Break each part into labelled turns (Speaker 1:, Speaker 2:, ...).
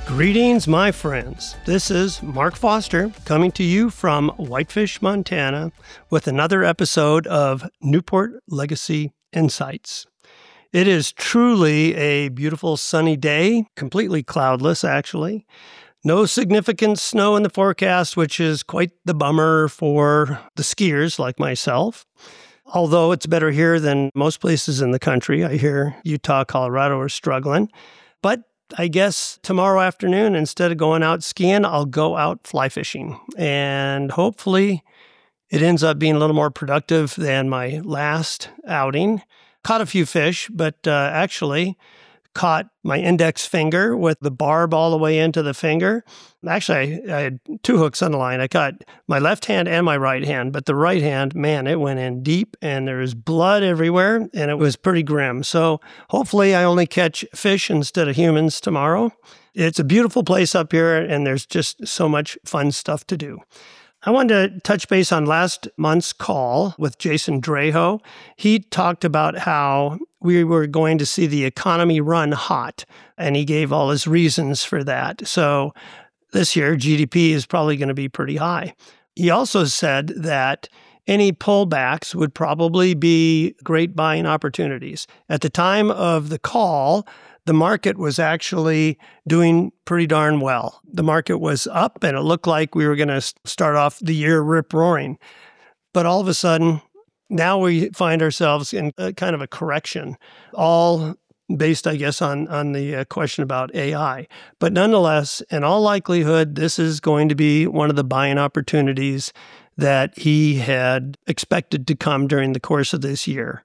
Speaker 1: Greetings, my friends. This is Mark Foster coming to you from Whitefish, Montana, with another episode of Newport Legacy Insights. It is truly a beautiful sunny day, completely cloudless, actually. No significant snow in the forecast, which is quite the bummer for the skiers like myself. Although it's better here than most places in the country. I hear Utah, Colorado are struggling. But I guess tomorrow afternoon, instead of going out skiing, I'll go out fly fishing. And hopefully it ends up being a little more productive than my last outing. Caught a few fish, but actually caught my index finger with the barb all the way into the finger. Actually, I had two hooks on the line. I caught my left hand and my right hand, but the right hand, man, it went in deep and there was blood everywhere and it was pretty grim. So hopefully I only catch fish instead of humans tomorrow. It's a beautiful place up here and there's just so much fun stuff to do. I wanted to touch base on last month's call with Jason Draho. He talked about how we were going to see the economy run hot, and he gave all his reasons for that. So this year, GDP is probably going to be pretty high. He also said that any pullbacks would probably be great buying opportunities. At the time of the call, the market was actually doing pretty darn well. The market was up and it looked like we were going to start off the year rip-roaring. But all of a sudden, now we find ourselves in a kind of a correction, all based, I guess, on the question about AI. But nonetheless, in all likelihood, this is going to be one of the buying opportunities that he had expected to come during the course of this year.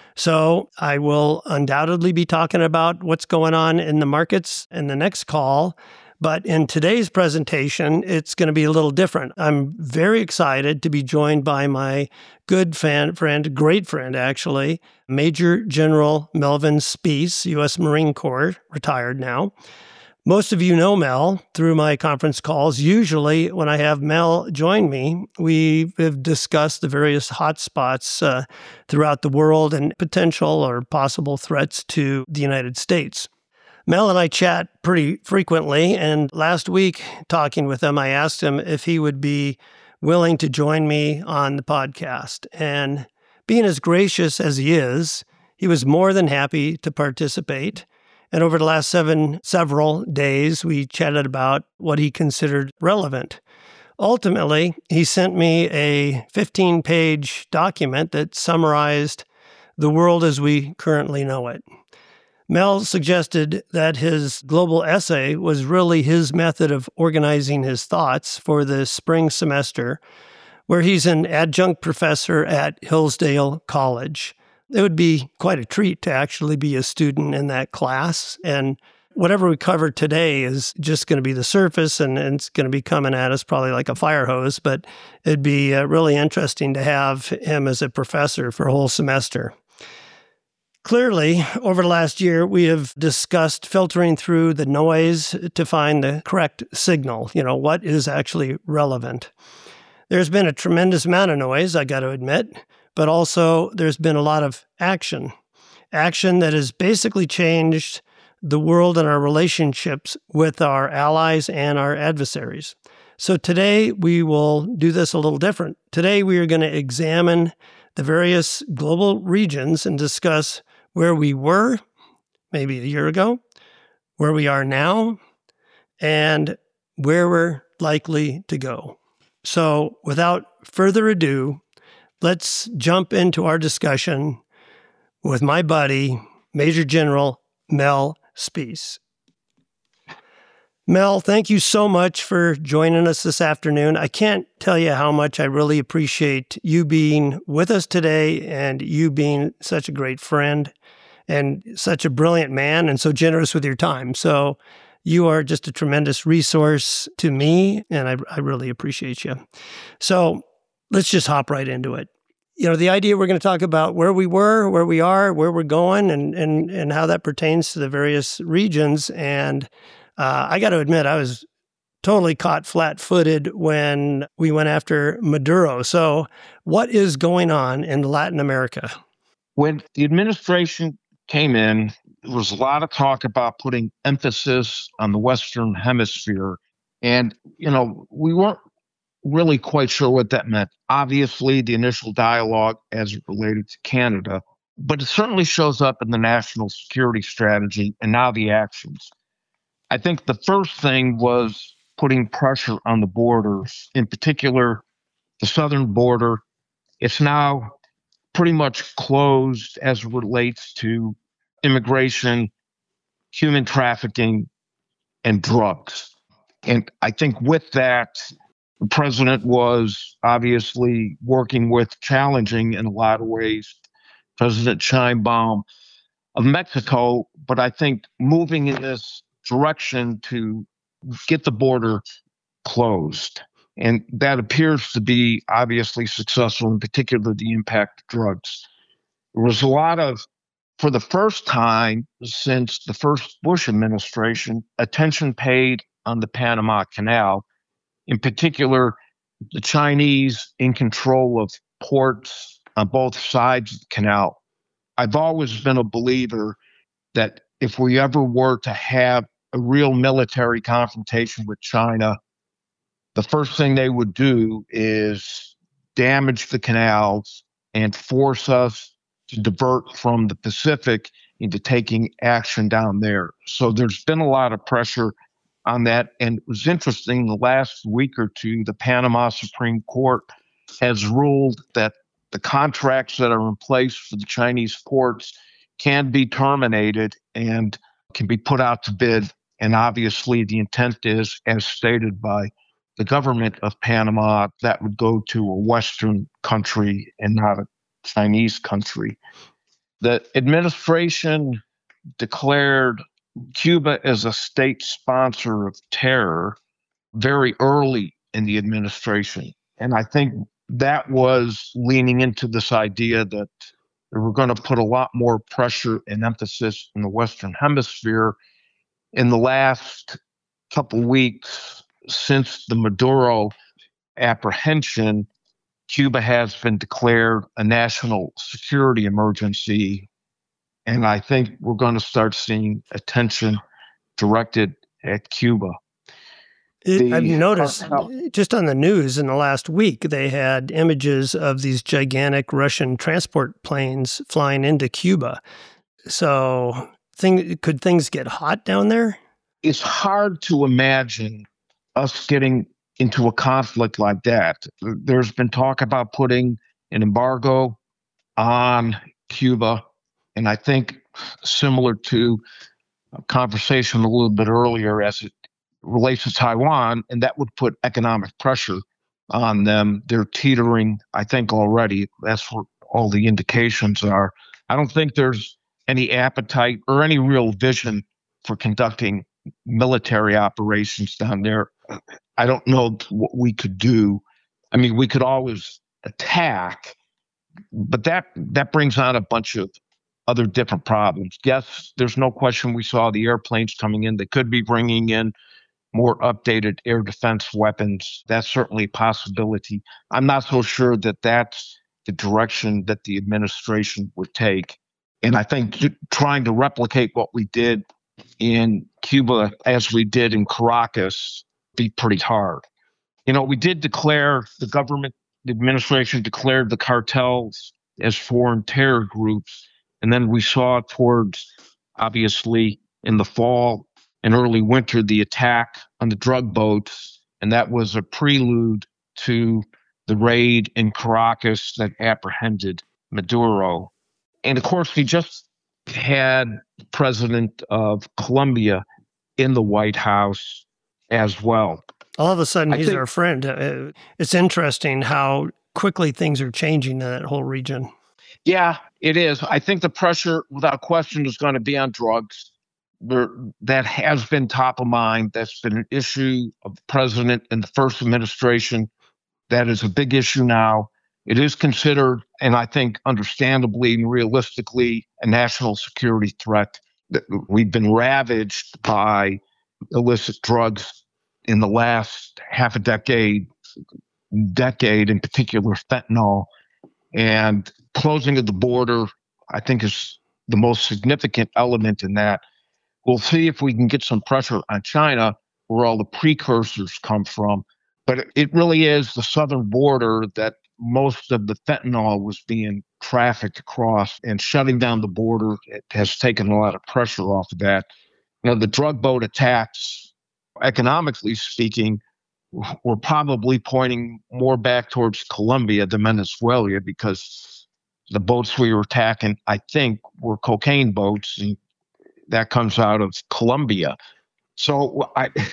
Speaker 1: So I will undoubtedly be talking about what's going on in the markets in the next call. But in today's presentation, it's going to be a little different. I'm very excited to be joined by my good friend, great friend actually, Major General Melvin Spease, U.S. Marine Corps, retired now. Most of you know Mel through my conference calls. Usually when I have Mel join me, we have discussed the various hotspots throughout the world and potential or possible threats to the United States. Mel and I chat pretty frequently, and last week, talking with him, I asked him if he would be willing to join me on the podcast. And being as gracious as he is, he was more than happy to participate. And over the last several days, we chatted about what he considered relevant. Ultimately, he sent me a 15-page document that summarized the world as we currently know it. Mel suggested that his global essay was really his method of organizing his thoughts for the spring semester, where he's an adjunct professor at Hillsdale College. It would be quite a treat to actually be a student in that class. And whatever we cover today is just going to be the surface, and it's going to be coming at us probably like a fire hose. But it'd be really interesting to have him as a professor for a whole semester. Clearly, over the last year, we have discussed filtering through the noise to find the correct signal, what is actually relevant. There's been a tremendous amount of noise, I got to admit, but also there's been a lot of action that has basically changed the world and our relationships with our allies and our adversaries. So today we will do this a little different. Today we are going to examine the various global regions and discuss where we were maybe a year ago, where we are now, and where we're likely to go. So without further ado, let's jump into our discussion with my buddy, Major General Mel Spease. Mel, thank you so much for joining us this afternoon. I can't tell you how much I really appreciate you being with us today and you being such a great friend and such a brilliant man and so generous with your time. So you are just a tremendous resource to me, and I really appreciate you. So let's just hop right into it. The idea we're going to talk about where we were, where we are, where we're going, and how that pertains to the various regions. And I got to admit, I was totally caught flat-footed when we went after Maduro. So what is going on in Latin America?
Speaker 2: When the administration came in There was a lot of talk about putting emphasis on the Western Hemisphere. And, we weren't really quite sure what that meant. Obviously, the initial dialogue as it related to Canada, but it certainly shows up in the national security strategy and now the actions. I think the first thing was putting pressure on the borders, in particular, the southern border. It's now pretty much closed as it relates to immigration, human trafficking, and drugs. And I think with that, the president was obviously working with, challenging in a lot of ways, President Sheinbaum of Mexico, but I think moving in this direction to get the border closed. And that appears to be obviously successful, in particular, the impact of drugs. There was a lot of, for the first time since the first Bush administration, attention paid on the Panama Canal, in particular, the Chinese in control of ports on both sides of the canal. I've always been a believer that if we ever were to have a real military confrontation with China, the first thing they would do is damage the canals and force us to divert from the Pacific into taking action down there. So there's been a lot of pressure on that. And it was interesting, the last week or two, the Panama Supreme Court has ruled that the contracts that are in place for the Chinese ports can be terminated and can be put out to bid. And obviously the intent is, as stated by the government of Panama, that would go to a Western country and not a Chinese country. The administration declared Cuba as a state sponsor of terror very early in the administration. And I think that was leaning into this idea that they were going to put a lot more pressure and emphasis in the Western Hemisphere. In the last couple weeks since the Maduro apprehension, Cuba has been declared a national security emergency. And I think we're going to start seeing attention directed at Cuba.
Speaker 1: I've noticed just on the news in the last week, they had images of these gigantic Russian transport planes flying into Cuba. So could things get hot down there?
Speaker 2: It's hard to imagine us getting into a conflict like that. There's been talk about putting an embargo on Cuba. And I think similar to a conversation a little bit earlier as it relates to Taiwan, and that would put economic pressure on them. They're teetering, I think, already. That's what all the indications are. I don't think there's any appetite or any real vision for conducting military operations down there. I don't know what we could do. I mean, we could always attack, but that brings on a bunch of other different problems. Yes, there's no question we saw the airplanes coming in. They could be bringing in more updated air defense weapons. That's certainly a possibility. I'm not so sure that that's the direction that the administration would take. And I think trying to replicate what we did in Cuba as we did in Caracas be pretty hard. We did declare, the administration declared the cartels as foreign terror groups. And then we saw towards, obviously, in the fall and early winter, the attack on the drug boats. And that was a prelude to the raid in Caracas that apprehended Maduro. And of course, we just had the president of Colombia in the White House as well.
Speaker 1: All of a sudden, he's our friend. It's interesting how quickly things are changing in that whole region.
Speaker 2: Yeah, it is. I think the pressure, without question, is going to be on drugs. That has been top of mind. That's been an issue of the president and the first administration. That is a big issue now. It is considered, and I think understandably and realistically, a national security threat. We've been ravaged by illicit drugs in the last half a decade in particular, fentanyl. And closing of the border, I think, is the most significant element in that. We'll see if we can get some pressure on China, where all the precursors come from. But it really is the southern border that most of the fentanyl was being trafficked across, and shutting down the border, it has taken a lot of pressure off of that. The drug boat attacks, economically speaking, were probably pointing more back towards Colombia than Venezuela, because the boats we were attacking, I think, were cocaine boats, and that comes out of Colombia. So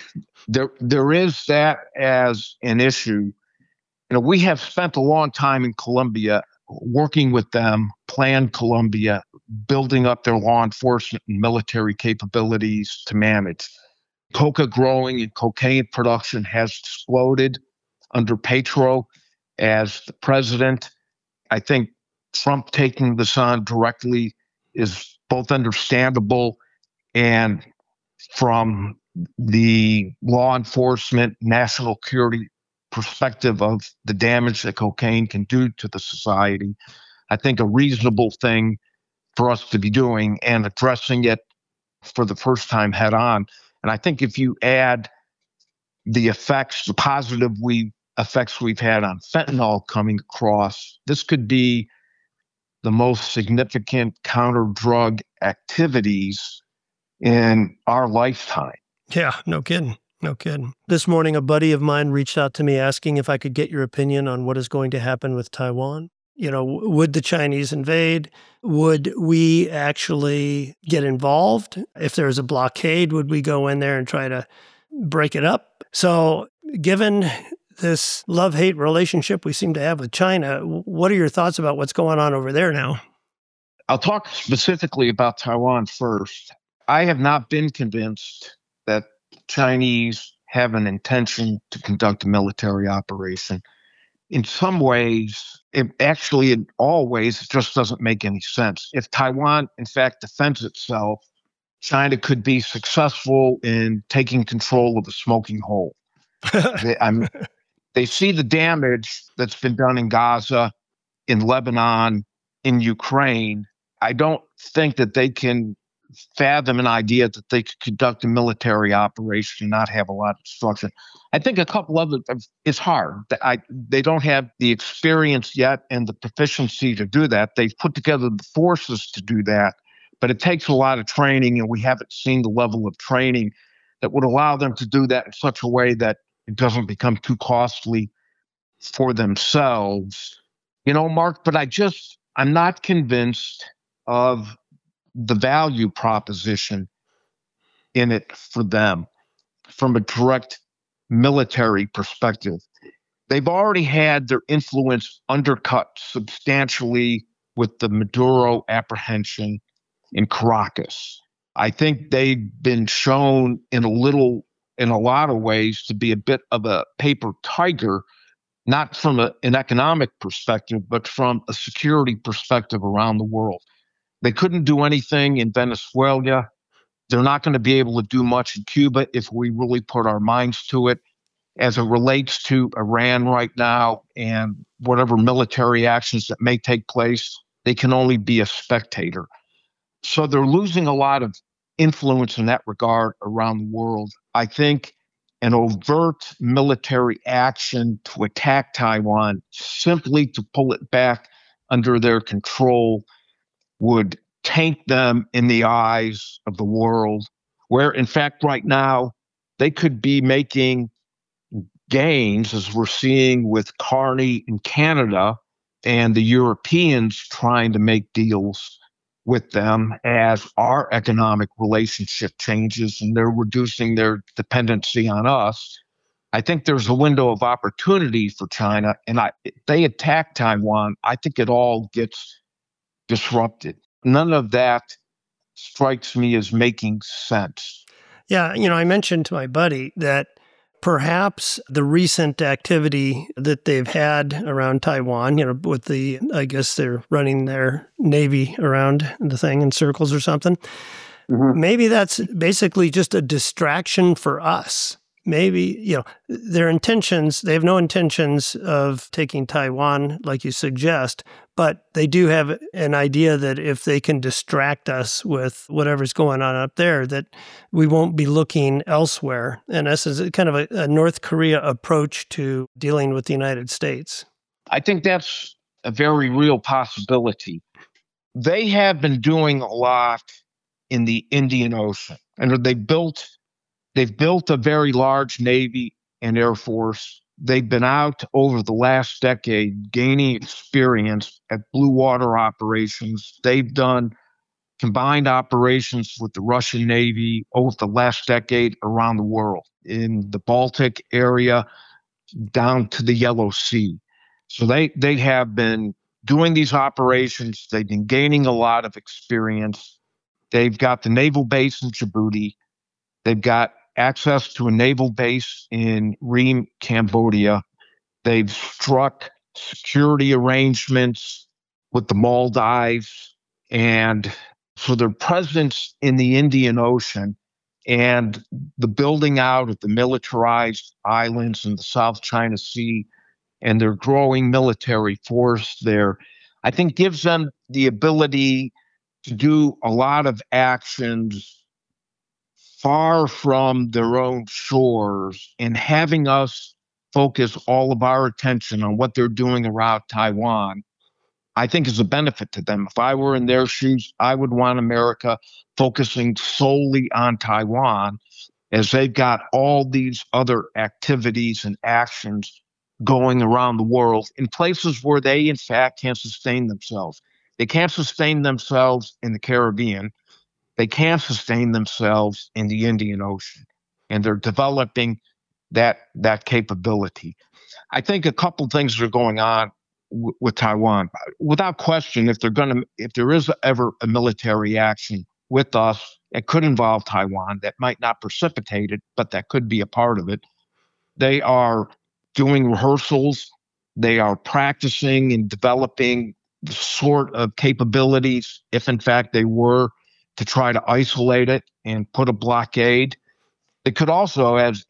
Speaker 2: there is that as an issue. We have spent a long time in Colombia working with them, planned Colombia, building up their law enforcement and military capabilities to manage. Coca growing and cocaine production has exploded under Petro as the president. I think Trump taking this on directly is both understandable, and from the law enforcement, national security perspective of the damage that cocaine can do to the society, I think a reasonable thing for us to be doing and addressing it for the first time head on. And I think if you add the effects, the positive effects we've had on fentanyl coming across, this could be the most significant counter drug activities in our lifetime.
Speaker 1: Yeah, no kidding. No kidding. This morning, a buddy of mine reached out to me asking if I could get your opinion on what is going to happen with Taiwan. Would the Chinese invade? Would we actually get involved? If there's a blockade, would we go in there and try to break it up? So given this love-hate relationship we seem to have with China, what are your thoughts about what's going on over there now?
Speaker 2: I'll talk specifically about Taiwan first. I have not been convinced that Chinese have an intention to conduct a military operation. In some ways, in all ways, it just doesn't make any sense. If Taiwan, in fact, defends itself, China could be successful in taking control of the smoking hole. They see the damage that's been done in Gaza, in Lebanon, in Ukraine. I don't think that they can fathom an idea that they could conduct a military operation and not have a lot of destruction. I think a couple of it, it's hard. They don't have the experience yet and the proficiency to do that. They've put together the forces to do that, but it takes a lot of training, and we haven't seen the level of training that would allow them to do that in such a way that it doesn't become too costly for themselves. Mark, but I'm not convinced of the value proposition in it for them from a direct military perspective. They've already had their influence undercut substantially with the Maduro apprehension in Caracas. I think they've been shown in a lot of ways to be a bit of a paper tiger, not from an economic perspective, but from a security perspective around the world. They couldn't do anything in Venezuela. They're not going to be able to do much in Cuba if we really put our minds to it. As it relates to Iran right now and whatever military actions that may take place, they can only be a spectator. So they're losing a lot of influence in that regard around the world. I think an overt military action to attack Taiwan simply to pull it back under their control would taint them in the eyes of the world, where, in fact, right now, they could be making gains, as we're seeing with Carney in Canada and the Europeans trying to make deals with them as our economic relationship changes and they're reducing their dependency on us. I think there's a window of opportunity for China, and if they attack Taiwan, I think it all gets disrupted. None of that strikes me as making sense.
Speaker 1: Yeah, I mentioned to my buddy that perhaps the recent activity that they've had around Taiwan, with I guess they're running their Navy around the thing in circles or something. Mm-hmm. Maybe that's basically just a distraction for us. maybe, their intentions, they have no intentions of taking Taiwan, like you suggest, but they do have an idea that if they can distract us with whatever's going on up there, that we won't be looking elsewhere. And this is kind of a North Korea approach to dealing with the United States.
Speaker 2: I think that's a very real possibility. They have been doing a lot in the Indian Ocean, and they've built a very large Navy and Air Force. They've been out over the last decade gaining experience at blue water operations. They've done combined operations with the Russian Navy over the last decade around the world, in the Baltic area down to the Yellow Sea. So they have been doing these operations. They've been gaining a lot of experience. They've got the naval base in Djibouti. They've got access to a naval base in Ream, Cambodia. They've struck security arrangements with the Maldives. And so their presence in the Indian Ocean and the building out of the militarized islands in the South China Sea and their growing military force there, I think gives them the ability to do a lot of actions far from their own shores, and having us focus all of our attention on what they're doing around Taiwan, I think is a benefit to them. If I were in their shoes, I would want America focusing solely on Taiwan, as they've got all these other activities and actions going around the world in places where they, in fact, can't sustain themselves. They can't sustain themselves in the Caribbean. They can't sustain themselves in the Indian Ocean. And they're developing that capability. I think a couple things are going on with Taiwan. Without question, if there is ever a military action with us, it could involve Taiwan. That might not precipitate it, but that could be a part of it. They are doing rehearsals. They are practicing and developing the sort of capabilities, if in fact they were to try to isolate it and put a blockade. It could also, as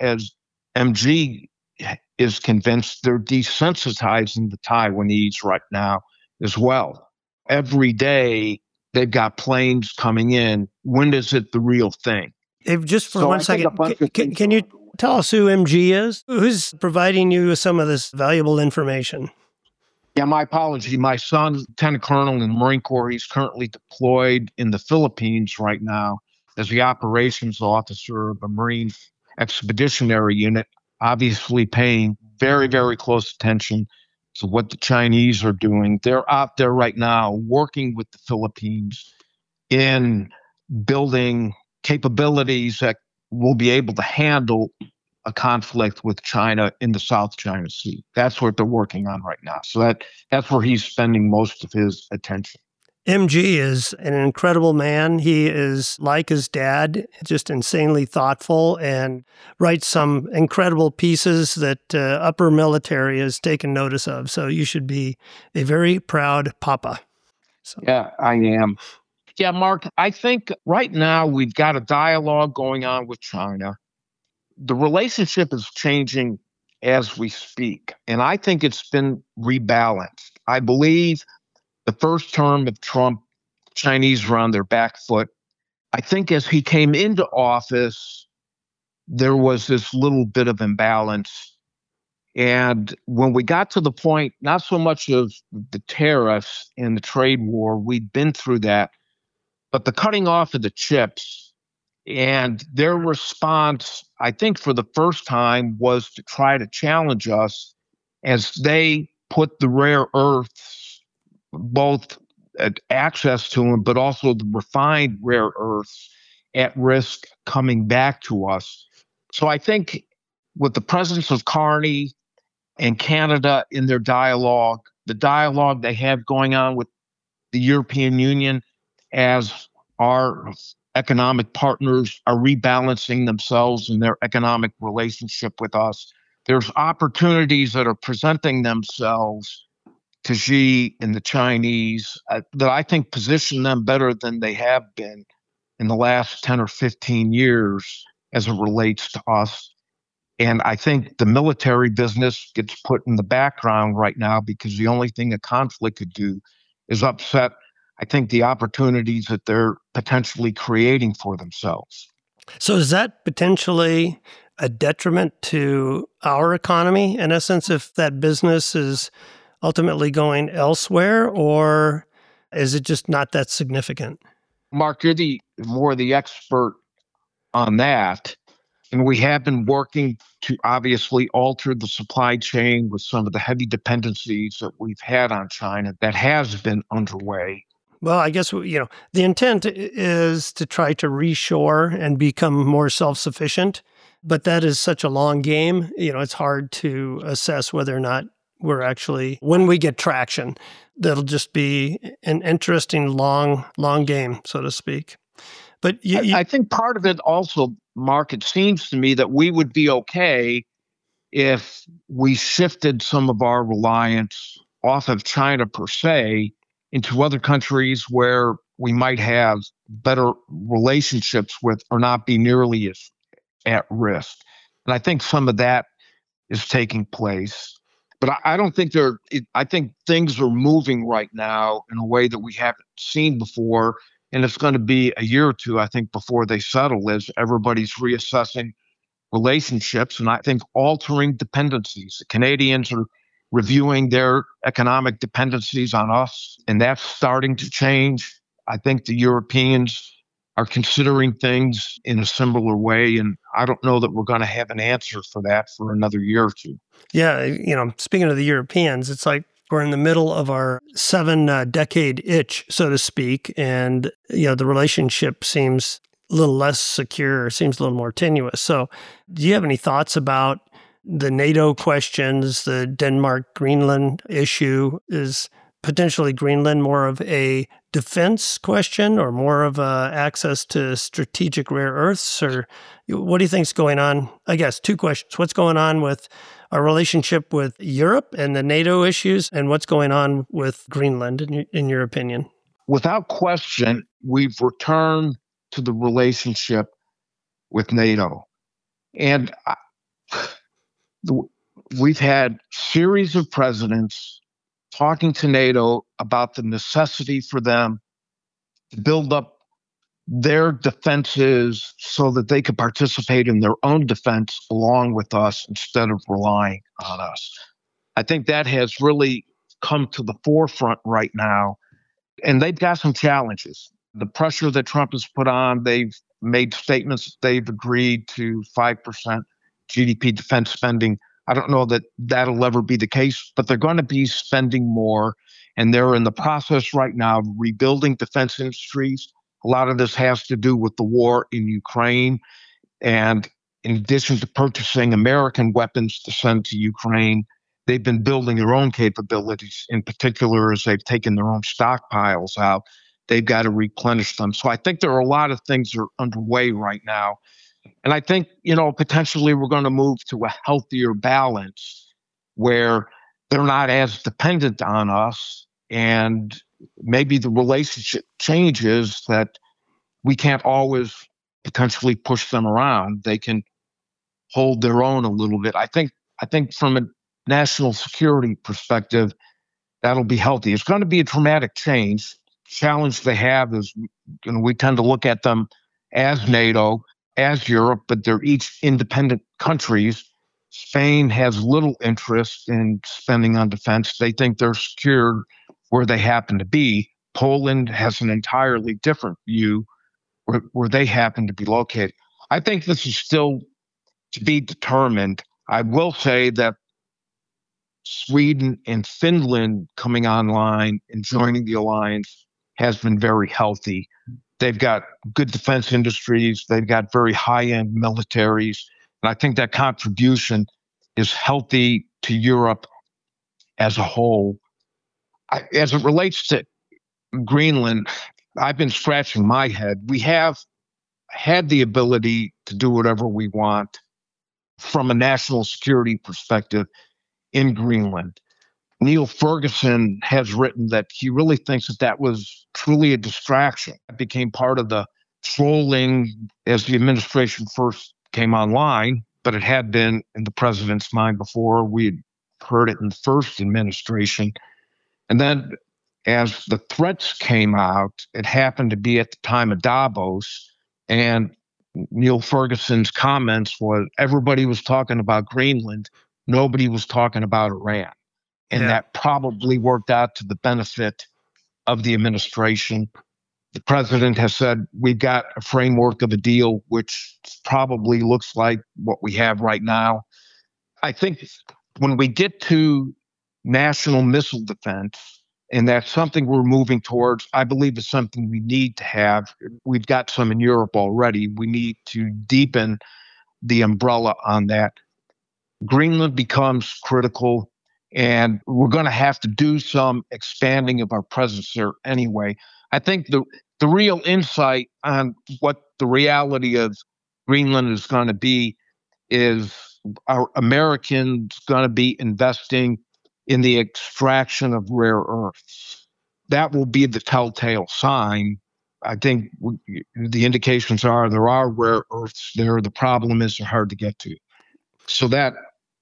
Speaker 2: MG is convinced, they're desensitizing the Taiwanese right now as well. Every day they've got planes coming in. When is it the real thing?
Speaker 1: If just for 1 second, can you tell us who MG is? Who's providing you with some of this valuable information?
Speaker 2: Yeah, my apology. My son, Lieutenant Colonel in the Marine Corps, he's currently deployed in the Philippines right now as the operations officer of a Marine Expeditionary Unit, obviously paying very, very close attention to what the Chinese are doing. They're out there right now working with the Philippines in building capabilities that will be able to handle a conflict with China in the South China Sea. That's what they're working on right now. So that's where he's spending most of his attention.
Speaker 1: MG is an incredible man. He is like his dad, just insanely thoughtful, and writes some incredible pieces that upper military has taken notice of. So you should be a very proud papa. So.
Speaker 2: Yeah, I am. Yeah, Mark, I think right now we've got a dialogue going on with China. The relationship is changing as we speak, and I think it's been rebalanced. I believe the first term of Trump, Chinese were on their back foot. I think as he came into office, there was this little bit of imbalance. And when we got to the point, not so much of the tariffs and the trade war, we'd been through that, but the cutting off of the chips and their response, I think for the first time, was to try to challenge us as they put the rare earths, both access to them, but also the refined rare earths at risk coming back to us. So I think with the presence of Carney and Canada in their dialogue, the dialogue they have going on with the European Union as our economic partners are rebalancing themselves in their economic relationship with us, there's opportunities that are presenting themselves to Xi and the Chinese that I think position them better than they have been in the last 10 or 15 years as it relates to us. And I think the military business gets put in the background right now because the only thing a conflict could do is upset, I think, the opportunities that they're potentially creating for themselves.
Speaker 1: So is that potentially a detriment to our economy, in essence, if that business is ultimately going elsewhere, or is it just not that significant?
Speaker 2: Mark, you're more the expert on that. And we have been working to obviously alter the supply chain with some of the heavy dependencies that we've had on China that has been underway.
Speaker 1: Well, I guess, the intent is to try to reshore and become more self-sufficient, but that is such a long game. It's hard to assess whether or not we're actually, when we get traction, that'll just be an interesting long game, so to speak. But
Speaker 2: I think part of it also, Mark, it seems to me that we would be okay if we shifted some of our reliance off of China per se into other countries where we might have better relationships with or not be nearly as at risk. And I think some of that is taking place. But I don't think I think things are moving right now in a way that we haven't seen before. And it's going to be a year or two, I think, before they settle as everybody's reassessing relationships. And I think altering dependencies. The Canadians are reviewing their economic dependencies on us, and that's starting to change. I think the Europeans are considering things in a similar way, and I don't know that we're going to have an answer for that for another year or two.
Speaker 1: Yeah, speaking of the Europeans, it's like we're in the middle of our 7-decade itch, so to speak, and the relationship seems a little less secure, seems a little more tenuous. So do you have any thoughts about the NATO questions, the Denmark-Greenland issue? Is potentially Greenland more of a defense question or more of access to strategic rare earths? Or what do you think's going on? I guess two questions. What's going on with our relationship with Europe and the NATO issues, and what's going on with Greenland, in your opinion?
Speaker 2: Without question, we've returned to the relationship with NATO. And we've had series of presidents talking to NATO about the necessity for them to build up their defenses so that they could participate in their own defense along with us instead of relying on us. I think that has really come to the forefront right now, and they've got some challenges. The pressure that Trump has put on, they've made statements that they've agreed to 5% GDP defense spending. I don't know that that'll ever be the case, but they're going to be spending more, and they're in the process right now of rebuilding defense industries. A lot of this has to do with the war in Ukraine. And in addition to purchasing American weapons to send to Ukraine, they've been building their own capabilities. In particular, as they've taken their own stockpiles out, they've got to replenish them. So I think there are a lot of things that are underway right now. And I think, potentially we're going to move to a healthier balance where they're not as dependent on us, and maybe the relationship changes that we can't always potentially push them around. They can hold their own a little bit. I think from a national security perspective, that'll be healthy. It's going to be a dramatic change. Challenge they have is, we tend to look at them as NATO, as Europe, but they're each independent countries. Spain has little interest in spending on defense. They think they're secure where they happen to be. Poland has an entirely different view where they happen to be located. I think this is still to be determined. I will say that Sweden and Finland coming online and joining the alliance has been very healthy. They've got good defense industries. They've got very high-end militaries. And I think that contribution is healthy to Europe as a whole. As it relates to Greenland, I've been scratching my head. We have had the ability to do whatever we want from a national security perspective in Greenland. Neil Ferguson has written that he really thinks that was truly a distraction. It became part of the trolling as the administration first came online. but it had been in the president's mind before. We had heard it in the first administration. And then as the threats came out, it happened to be at the time of Davos, and Neil Ferguson's comments was everybody was talking about Greenland, nobody was talking about Iran. And that probably worked out to the benefit of the administration. The president has said we've got a framework of a deal, which probably looks like what we have right now. I think when we get to national missile defense, and that's something we're moving towards, I believe it's something we need to have. We've got some in Europe already. We need to deepen the umbrella on that. Greenland becomes critical, and we're going to have to do some expanding of our presence there anyway. I think the real insight on what the reality of Greenland is going to be is are Americans going to be investing in the extraction of rare earths? That will be the telltale sign. I think the indications are there are rare earths there. The problem is they're hard to get to. So that,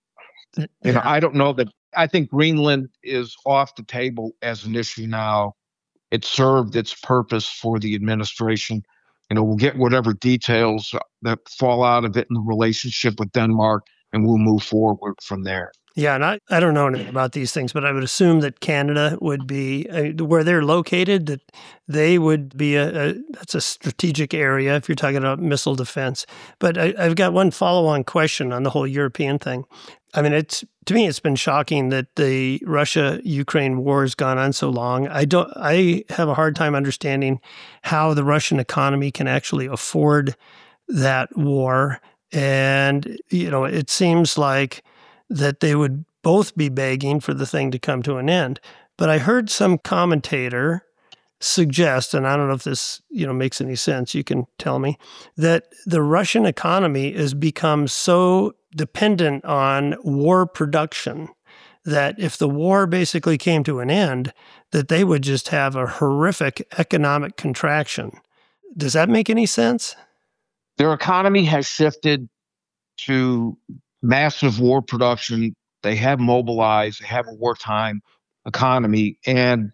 Speaker 2: I don't know that. I think Greenland is off the table as an issue now. It served its purpose for the administration. We'll get whatever details that fall out of it in the relationship with Denmark, and we'll move forward from there.
Speaker 1: Yeah, and I don't know anything about these things, but I would assume that Canada would be, where they're located, that they would be that's a strategic area if you're talking about missile defense. But I've got one follow-on question on the whole European thing. I mean, to me, it's been shocking that the Russia-Ukraine war has gone on so long. I have a hard time understanding how the Russian economy can actually afford that war. And, it seems like that they would both be begging for the thing to come to an end. But I heard some commentator suggest, and I don't know if this, makes any sense, you can tell me, that the Russian economy has become so dependent on war production that if the war basically came to an end, that they would just have a horrific economic contraction. Does that make any sense?
Speaker 2: Their economy has shifted to massive war production. They have mobilized, they have a wartime economy. And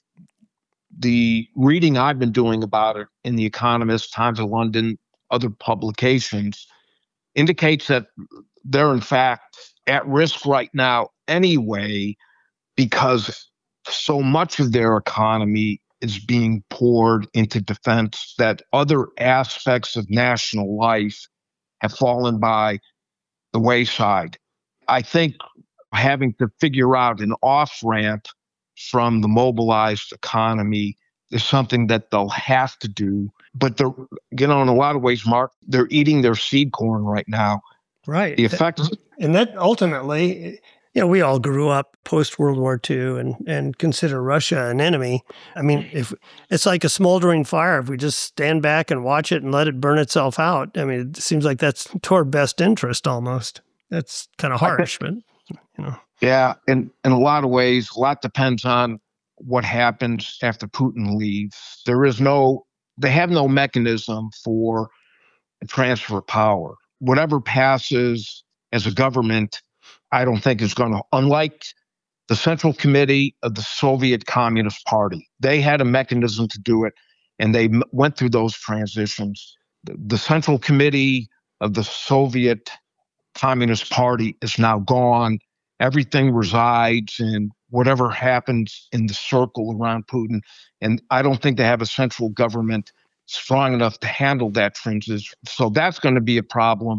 Speaker 2: the reading I've been doing about it in The Economist, Times of London, other publications, indicates that they're in fact at risk right now anyway, because so much of their economy is being poured into defense that other aspects of national life have fallen by the wayside. I think having to figure out an off-ramp from the mobilized economy is something that they'll have to do. But they're, in a lot of ways, Mark, they're eating their seed corn right now.
Speaker 1: Right.
Speaker 2: The effects.
Speaker 1: And that ultimately, we all grew up post-World War II and consider Russia an enemy. I mean, if it's like a smoldering fire, if we just stand back and watch it and let it burn itself out, I mean, it seems like that's to our best interest almost. That's kind of harsh, but,
Speaker 2: Yeah, in a lot of ways, a lot depends on what happens after Putin leaves. They have no mechanism for a transfer of power. Whatever passes as a government, I don't think is going to, unlike the Central Committee of the Soviet Communist Party, they had a mechanism to do it, and they went through those transitions. The Central Committee of the Soviet Communist Party is now gone. Everything resides in whatever happens in the circle around Putin. And I don't think they have a central government strong enough to handle that transition. So that's going to be a problem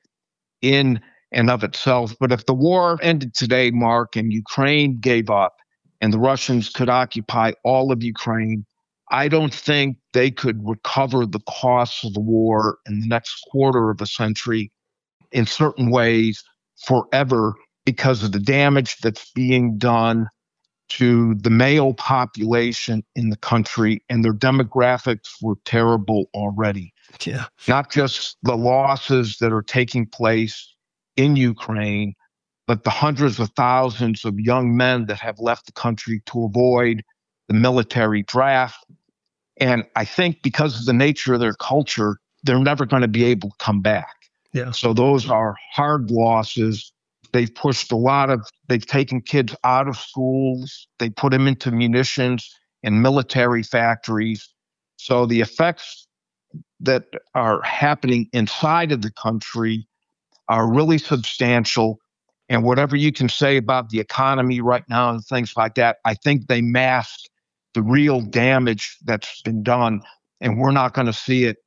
Speaker 2: in and of itself. But if the war ended today, Mark, and Ukraine gave up and the Russians could occupy all of Ukraine, I don't think they could recover the costs of the war in the next quarter of a century in certain ways forever, because of the damage that's being done to the male population in the country, and their demographics were terrible already.
Speaker 1: Yeah.
Speaker 2: Not just the losses that are taking place in Ukraine, but the hundreds of thousands of young men that have left the country to avoid the military draft. And I think because of the nature of their culture, they're never going to be able to come back.
Speaker 1: Yeah.
Speaker 2: So those are hard losses. They've taken kids out of schools. They put them into munitions and military factories. So the effects that are happening inside of the country are really substantial. And whatever you can say about the economy right now and things like that, I think they mask the real damage that's been done. And we're not going to see it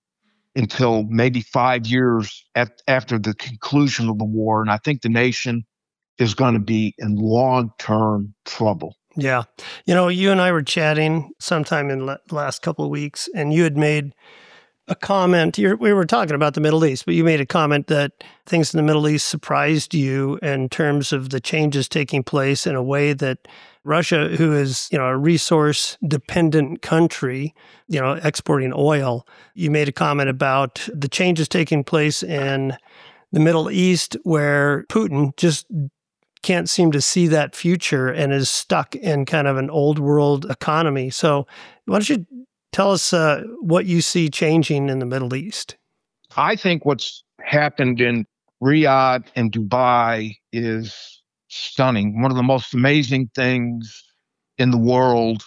Speaker 2: until maybe 5 years after the conclusion of the war. And I think the nation is going to be in long-term trouble.
Speaker 1: Yeah. You and I were chatting sometime in the last couple of weeks, and you had made a comment. We were talking about the Middle East, but you made a comment that things in the Middle East surprised you in terms of the changes taking place in a way that Russia, who is, a resource-dependent country, exporting oil, you made a comment about the changes taking place in the Middle East where Putin just can't seem to see that future and is stuck in kind of an old world economy. So why don't you tell us what you see changing in the Middle East?
Speaker 2: I think what's happened in Riyadh and Dubai is stunning. One of the most amazing things in the world,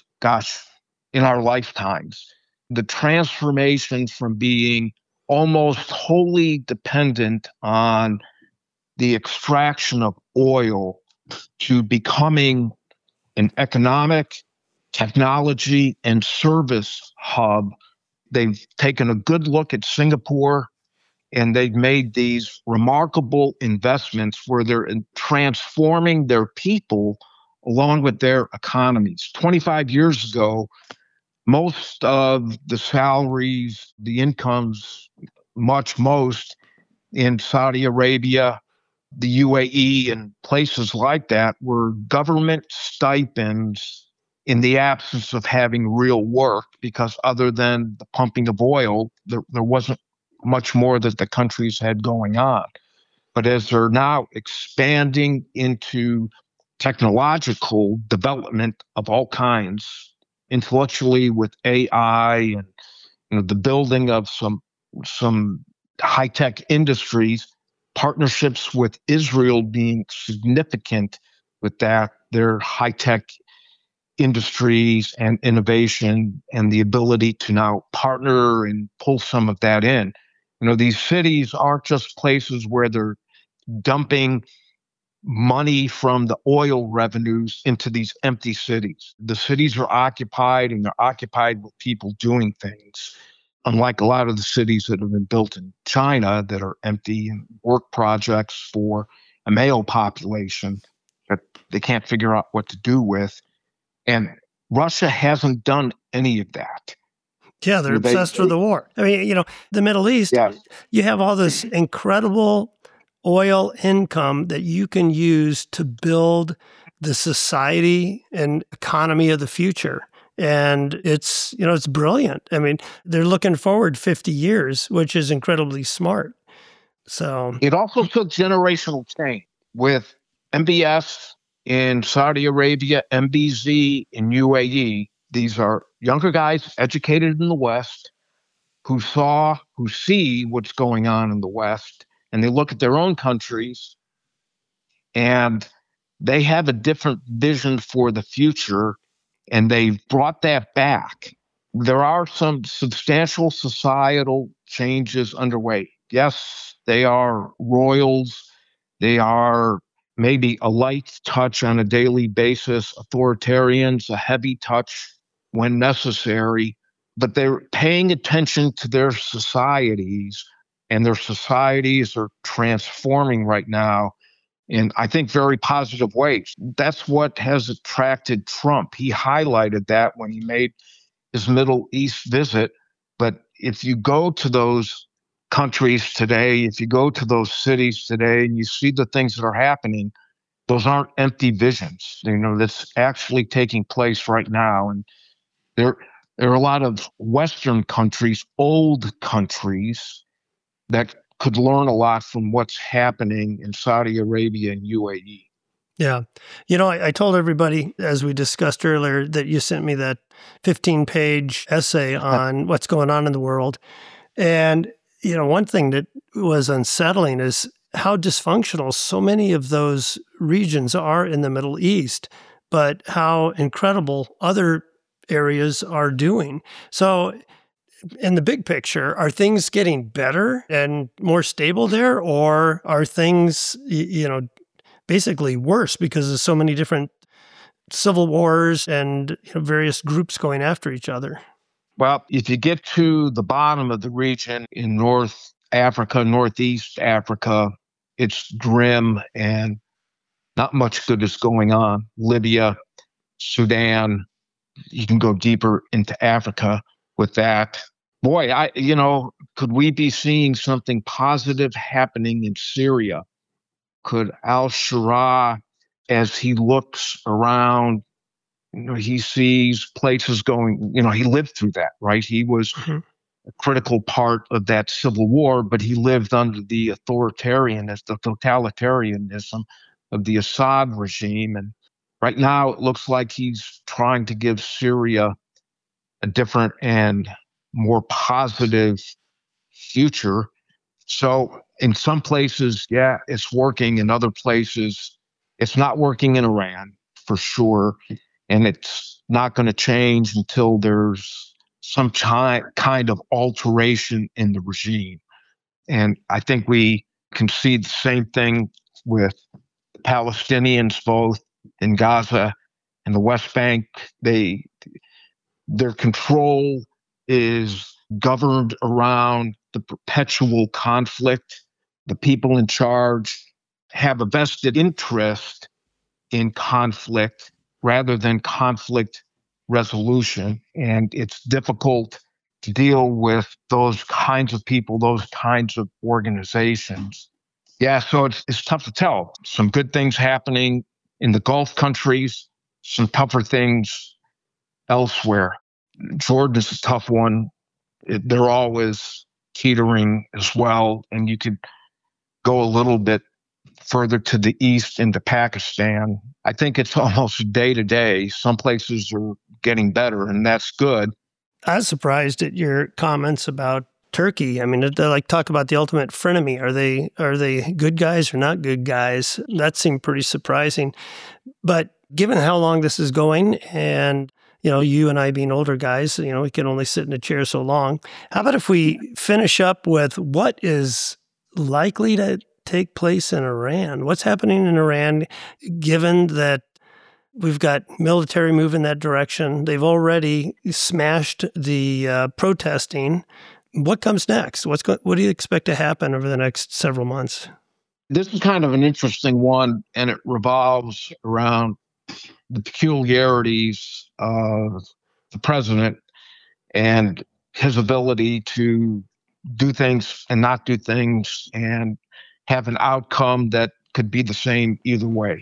Speaker 2: in our lifetimes. The transformation from being almost wholly dependent on the extraction of oil to becoming an economic, technology, and service hub. They've taken a good look at Singapore, and they've made these remarkable investments where they're transforming their people along with their economies. 25 years ago, most of the salaries, the incomes, most in Saudi Arabia, the UAE, and places like that were government stipends in the absence of having real work, because other than the pumping of oil, there wasn't much more that the countries had going on. But as they're now expanding into technological development of all kinds, intellectually with AI and the building of some high-tech industries, partnerships with Israel being significant with that, their high-tech industries and innovation and the ability to now partner and pull some of that in. These cities aren't just places where they're dumping money from the oil revenues into these empty cities. The cities are occupied, and they're occupied with people doing things. Unlike a lot of the cities that have been built in China that are empty and work projects for a male population that they can't figure out what to do with. And Russia hasn't done any of that.
Speaker 1: Yeah, they're obsessed with the war. I mean, the Middle East,
Speaker 2: yes.
Speaker 1: You have all this incredible oil income that you can use to build the society and economy of the future. And it's brilliant. I mean, they're looking forward 50 years, which is incredibly smart. So
Speaker 2: it also took generational change with MBS in Saudi Arabia, MBZ in UAE. These are younger guys educated in the West who see what's going on in the West, and they look at their own countries and they have a different vision for the future, and they've brought that back. There are some substantial societal changes underway. Yes, they are royals. They are maybe a light touch on a daily basis, authoritarians, a heavy touch when necessary, but they're paying attention to their societies, and their societies are transforming right now in, I think, very positive ways. That's what has attracted Trump. He highlighted that when he made his Middle East visit. But if you go to those countries today, if you go to those cities today and you see the things that are happening, those aren't empty visions. That's actually taking place right now. And there are a lot of Western countries, old countries, that could learn a lot from what's happening in Saudi Arabia and UAE.
Speaker 1: Yeah. I told everybody, as we discussed earlier, that you sent me that 15-page essay on what's going on in the world. And One thing that was unsettling is how dysfunctional so many of those regions are in the Middle East, but how incredible other areas are doing. So, in the big picture, are things getting better and more stable there, or are things, basically worse because of so many different civil wars and various groups going after each other?
Speaker 2: Well, if you get to the bottom of the region in North Africa, Northeast Africa, it's grim and not much good is going on. Libya, Sudan, you can go deeper into Africa with that. Boy, could we be seeing something positive happening in Syria? Could al-Shura, as he looks around, he sees places going, he lived through that, right? He was a critical part of that civil war, but he lived under the totalitarianism of the Assad regime. And right now it looks like he's trying to give Syria a different and more positive future. So in some places, yeah, it's working. In other places, it's not working in Iran for sure. And it's not going to change until there's some kind of alteration in the regime. And I think we can see the same thing with the Palestinians, both in Gaza and the West Bank. Their control is governed around the perpetual conflict. The people in charge have a vested interest in conflict rather than conflict resolution. And it's difficult to deal with those kinds of people, those kinds of organizations. Yeah, so it's tough to tell. Some good things happening in the Gulf countries, some tougher things elsewhere. Jordan is a tough one. They're always teetering as well. And you could go a little bit further to the east into Pakistan. I think it's almost day to day. Some places are getting better, and that's good.
Speaker 1: I was surprised at your comments about Turkey. I mean, they talk about the ultimate frenemy. Are they good guys or not good guys? That seemed pretty surprising. But given how long this is going, and you and I being older guys, we can only sit in a chair so long. How about if we finish up with what is likely to take place in Iran? What's happening in Iran, given that we've got military move in that direction? They've already smashed the protesting. What comes next? What do you expect to happen over the next several months?
Speaker 2: This is kind of an interesting one, and it revolves around the peculiarities of the president and his ability to do things and not do things and have an outcome that could be the same either way.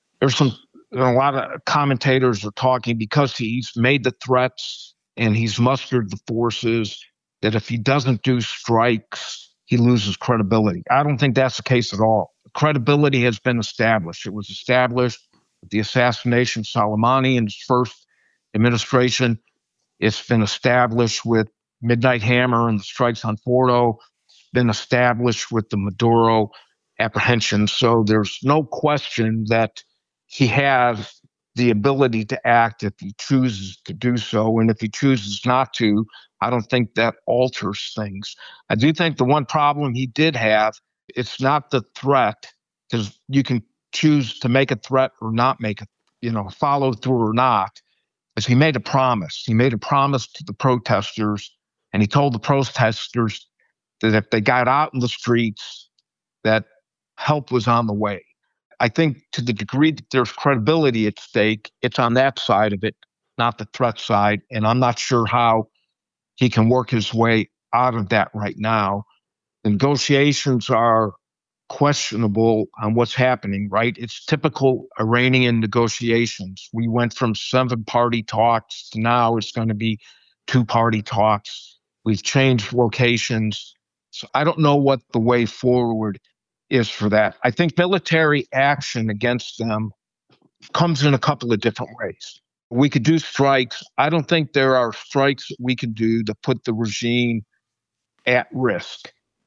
Speaker 2: A lot of commentators are talking because he's made the threats and he's mustered the forces that if he doesn't do strikes, he loses credibility. I don't think that's the case at all. Credibility has been established. It was established with the assassination of Soleimani in his first administration. It's been established with Midnight Hammer and the strikes on Fordo. It's been established with the Maduro apprehension. So there's no question that he has the ability to act if he chooses to do so. And if he chooses not to, I don't think that alters things. I do think the one problem he did have, it's not the threat, because you can choose to make a threat or not make it, follow through or not, is he made a promise. He made a promise to the protesters, and he told the protesters that if they got out in the streets, that help was on the way. I think to the degree that there's credibility at stake, it's on that side of it, not the threat side. And I'm not sure how he can work his way out of that right now. The negotiations are questionable on what's happening, right? It's typical Iranian negotiations. We went from 7-party talks to now it's going to be 2-party talks. We've changed locations. So I don't know what the way forward is for that. I think military action against them comes in a couple of different ways. We could do strikes. I don't think there are strikes that we can do to put the regime at risk.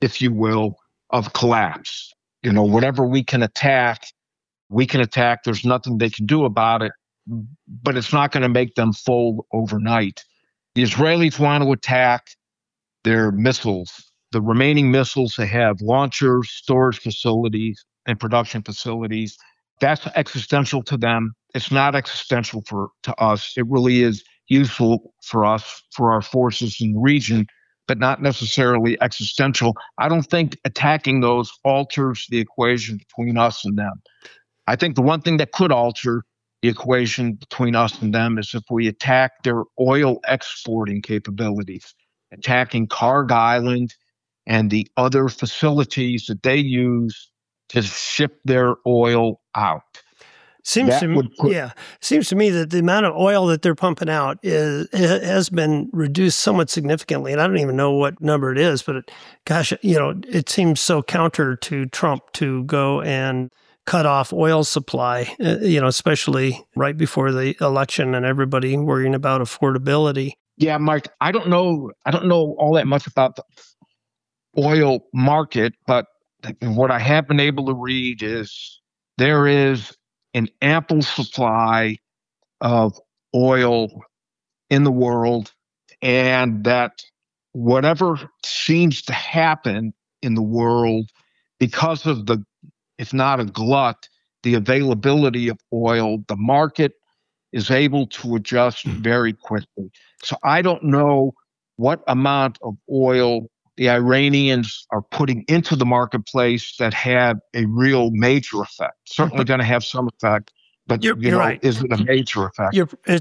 Speaker 2: if you will, of collapse. Whatever we can attack, we can attack. There's nothing they can do about it, but it's not going to make them fold overnight. The Israelis want to attack their missiles, the remaining missiles. They have launchers, storage facilities, and production facilities. That's existential to them. It's not existential to us. It really is useful for us, for our forces in the region, but not necessarily existential. I don't think attacking those alters the equation between us and them. I think the one thing that could alter the equation between us and them is if we attack their oil exporting capabilities, attacking Karg Island and the other facilities that they use to ship their oil out.
Speaker 1: Seems to me that the amount of oil that they're pumping out has been reduced somewhat significantly, and I don't even know what number it is. But it seems so counter to Trump to go and cut off oil supply, especially right before the election and everybody worrying about affordability.
Speaker 2: Yeah, Mike, I don't know all that much about the oil market, but what I have been able to read is there is an ample supply of oil in the world, and that whatever seems to happen in the world because of if not a glut, the availability of oil, the market is able to adjust very quickly. So I don't know what amount of oil the Iranians are putting into the marketplace that had a real major effect. Certainly going to have some effect, but
Speaker 1: you're right.
Speaker 2: Is it a major effect?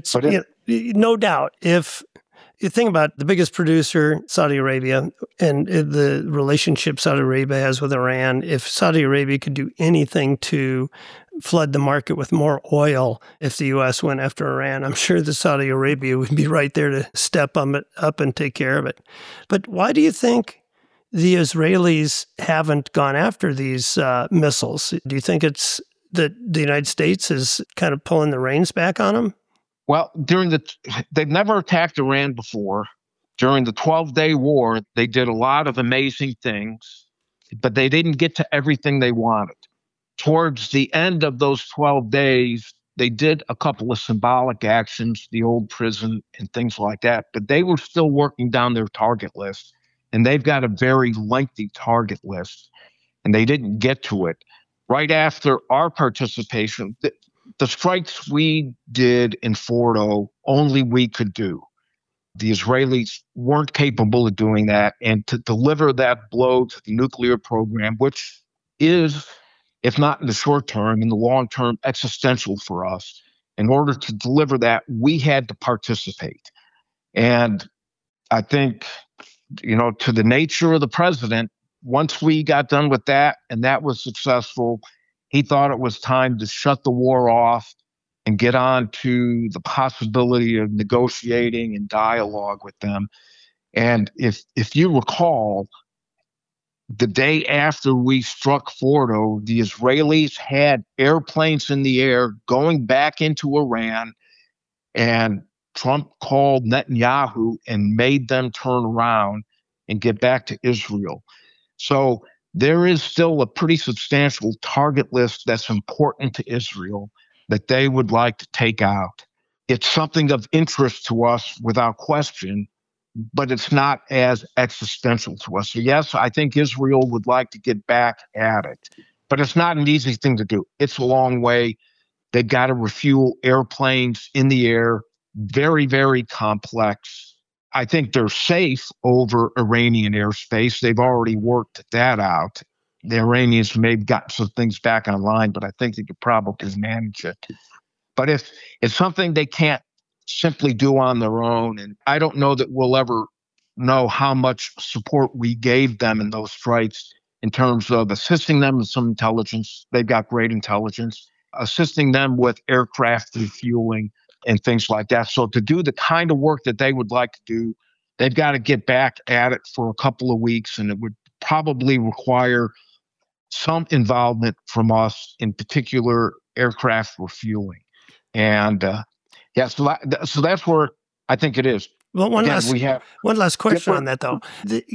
Speaker 1: No doubt. If you think about the biggest producer, Saudi Arabia, and the relationship Saudi Arabia has with Iran, if Saudi Arabia could do anything to flood the market with more oil, if the U.S. went after Iran, I'm sure that Saudi Arabia would be right there to step up and take care of it. But why do you think the Israelis haven't gone after these missiles? Do you think it's that the United States is kind of pulling the reins back on them?
Speaker 2: Well, they've never attacked Iran before. During the 12-day war, they did a lot of amazing things, but they didn't get to everything they wanted. Towards the end of those 12 days, they did a couple of symbolic actions, the old prison and things like that, but they were still working down their target list, and they've got a very lengthy target list, and they didn't get to it. Right after our participation, the strikes we did in Fordo, only we could do. The Israelis weren't capable of doing that. And to deliver that blow to the nuclear program, which is, if not in the short term, in the long term, existential for us, in order to deliver that, we had to participate. And I think, to the nature of the president, once we got done with that and that was successful, he thought it was time to shut the war off and get on to the possibility of negotiating and dialogue with them. And if you recall, the day after we struck Fordo, the Israelis had airplanes in the air going back into Iran, and Trump called Netanyahu and made them turn around and get back to Israel. So there is still a pretty substantial target list that's important to Israel that they would like to take out. It's something of interest to us without question, but it's not as existential to us. So yes, I think Israel would like to get back at it, but it's not an easy thing to do. It's a long way. They've got to refuel airplanes in the air, very, very complex. I think they're safe over Iranian airspace. They've already worked that out. The Iranians may have gotten some things back online, but I think they could probably manage it. But if it's something they can't simply do on their own, and I don't know that we'll ever know how much support we gave them in those strikes in terms of assisting them with some intelligence. They've got great intelligence, assisting them with aircraft refueling and things like that. So to do the kind of work that they would like to do, they've got to get back at it for a couple of weeks, and it would probably require some involvement from us, in particular aircraft refueling. And so that's where I think it is.
Speaker 1: Well, one last question on that, though.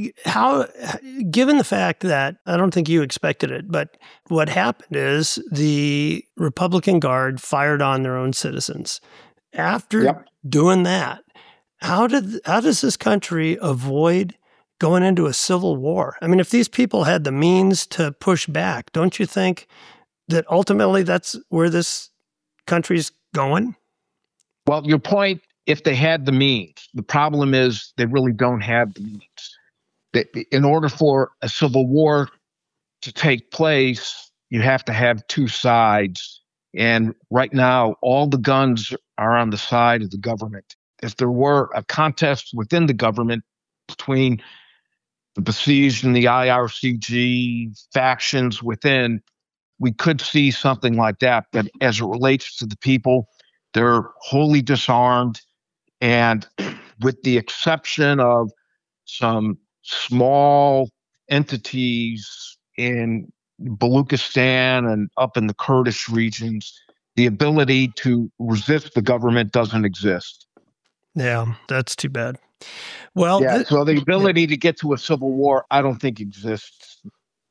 Speaker 1: Given the fact that I don't think you expected it, but what happened is the Republican Guard fired on their own citizens. After doing that, how does this country avoid going into a civil war? I mean, if these people had the means to push back, don't you think that ultimately that's where this country's going?
Speaker 2: Well, your point, if they had the means, the problem is they really don't have the means. In order for a civil war to take place, you have to have two sides. And right now, all the guns are on the side of the government. If there were a contest within the government between the besieged and the IRCG factions within, we could see something like that. But as it relates to the people, they're wholly disarmed. And with the exception of some small entities in Baluchistan and up in the Kurdish regions, the ability to resist the government doesn't exist.
Speaker 1: Yeah, that's too bad. Well,
Speaker 2: so the ability to get to a civil war, I don't think exists.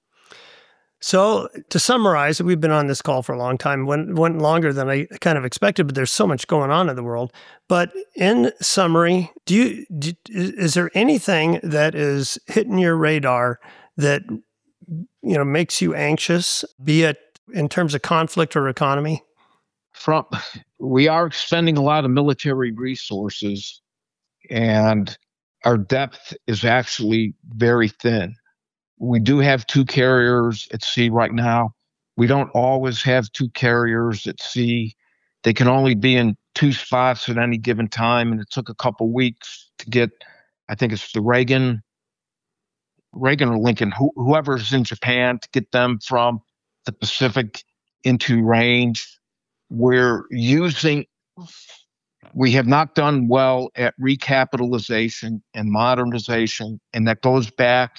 Speaker 1: So to summarize, we've been on this call for a long time, went longer than I kind of expected, but there's so much going on in the world. But in summary, is there anything that is hitting your radar that makes you anxious, be it in terms of conflict or economy?
Speaker 2: We are expending a lot of military resources, and our depth is actually very thin. We do have two carriers at sea right now. We don't always have two carriers at sea. They can only be in two spots at any given time, and it took a couple weeks to get, I think it's the Reagan or Lincoln, whoever's in Japan, to get them from the Pacific into range. We have not done well at recapitalization and modernization, and that goes back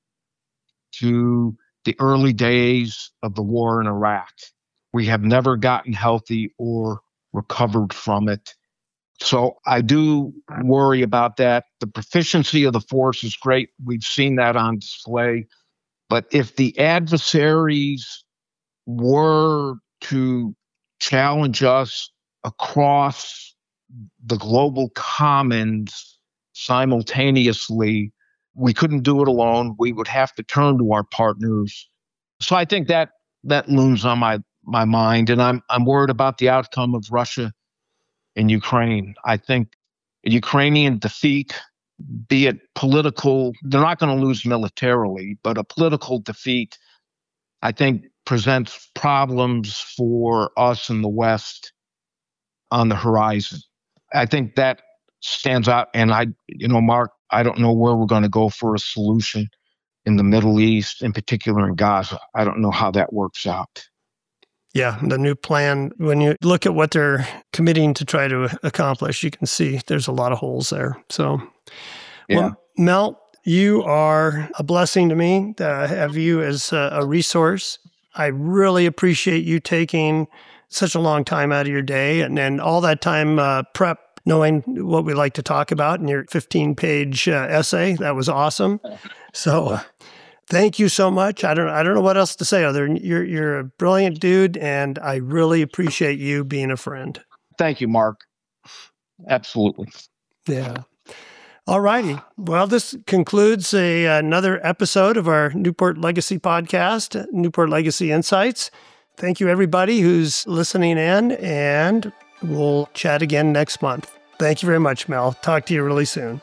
Speaker 2: to the early days of the war in Iraq. We have never gotten healthy or recovered from it. So I do worry about that. The proficiency of the force is great. We've seen that on display. But if the adversaries were to challenge us across the global commons simultaneously, we couldn't do it alone. We would have to turn to our partners. So I think that looms on my mind, and I'm worried about the outcome of Russia and Ukraine. I think a Ukrainian defeat, be it political, they're not going to lose militarily, but a political defeat, I think, presents problems for us in the West on the horizon. I think that stands out. And Mark, I don't know where we're going to go for a solution in the Middle East, in particular in Gaza. I don't know how that works out.
Speaker 1: Yeah, the new plan, when you look at what they're committing to try to accomplish, you can see there's a lot of holes there. So, Well, Mel, you are a blessing to me to have you as a resource. I really appreciate you taking such a long time out of your day and all that time prep, knowing what we like to talk about in your 15-page essay. That was awesome. So thank you so much. I don't know what else to say other than you're a brilliant dude, and I really appreciate you being a friend.
Speaker 2: Thank you, Mark. Absolutely.
Speaker 1: Yeah. All righty. Well, this concludes another episode of our Newport Legacy podcast, Newport Legacy Insights. Thank you, everybody who's listening in, and we'll chat again next month. Thank you very much, Mel. Talk to you really soon.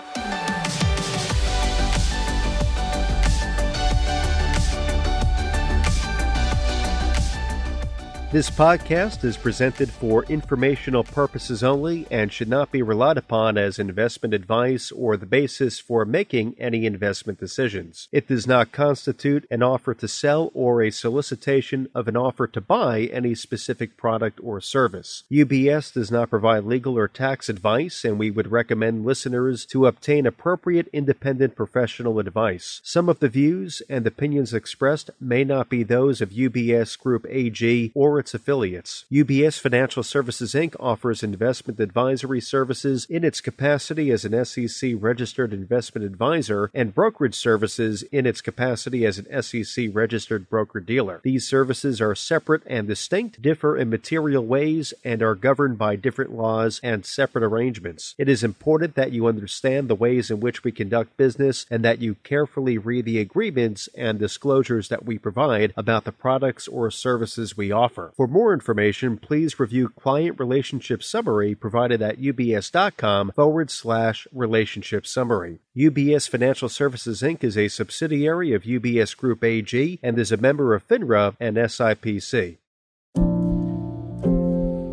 Speaker 3: This podcast is presented for informational purposes only and should not be relied upon as investment advice or the basis for making any investment decisions. It does not constitute an offer to sell or a solicitation of an offer to buy any specific product or service. UBS does not provide legal or tax advice, and we would recommend listeners to obtain appropriate independent professional advice. Some of the views and opinions expressed may not be those of UBS Group AG or or its affiliates. UBS Financial Services, Inc. offers investment advisory services in its capacity as an SEC-registered investment advisor and brokerage services in its capacity as an SEC-registered broker-dealer. These services are separate and distinct, differ in material ways, and are governed by different laws and separate arrangements. It is important that you understand the ways in which we conduct business and that you carefully read the agreements and disclosures that we provide about the products or services we offer. For more information, please review Client Relationship Summary provided at ubs.com/relationship summary. UBS Financial Services, Inc. is a subsidiary of UBS Group AG and is a member of FINRA and SIPC.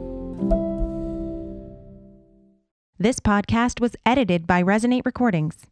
Speaker 4: This podcast was edited by Resonate Recordings.